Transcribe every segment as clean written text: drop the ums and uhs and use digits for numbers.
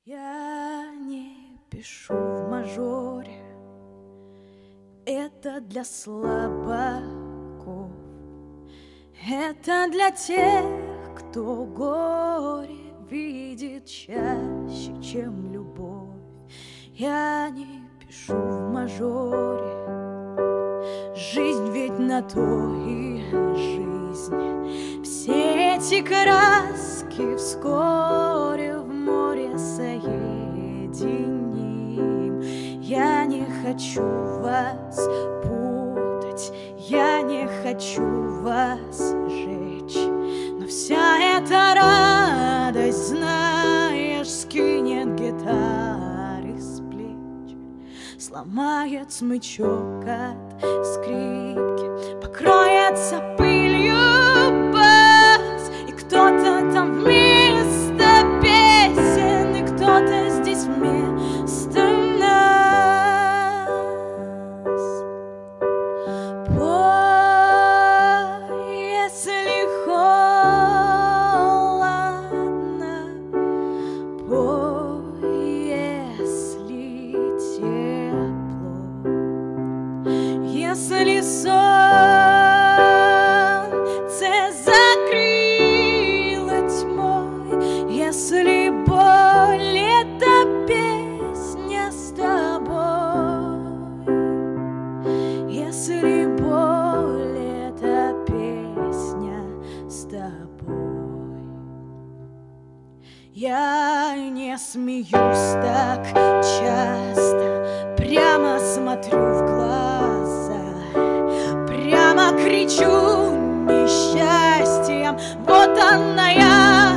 Я не пишу в мажоре, это для слабаков, это для тех, кто горе видит чаще, чем любовь. Я не пишу в мажоре, жизнь ведь на то и жизнь. Все эти краски вскоре в море соединим. Я не хочу вас путать, я не хочу вас жечь, но вся эта радость, знаешь, скинет гитары с плеч, сломает смычок от скрипки, покроется пылью бас, и кто-то там вместо песен, и кто-то здесь вместо нас. Пой, если холодно, пой, если тепло, если солнце закрыло тьмой, если боль — это песня с тобой, если боль — это песня с тобой. Я не смеюсь так часто, прямо смотрю в глаза, прямо кричу несчастьем: вот она я.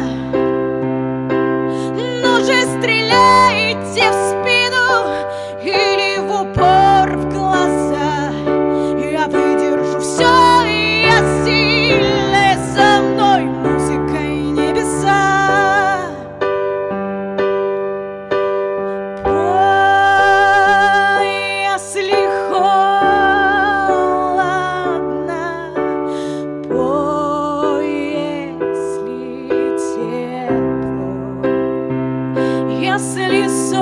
Ну же, стреляйте в спину или в упор в глаза, я выдержу все, я сильная, со мной музыка и небеса. Пой, если холодно, пой, если тепло, если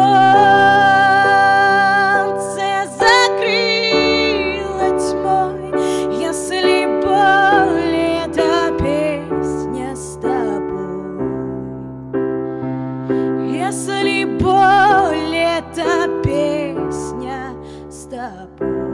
солнце закрыло тьмой, если боль — это песня с тобой, если боль — это песня с тобой.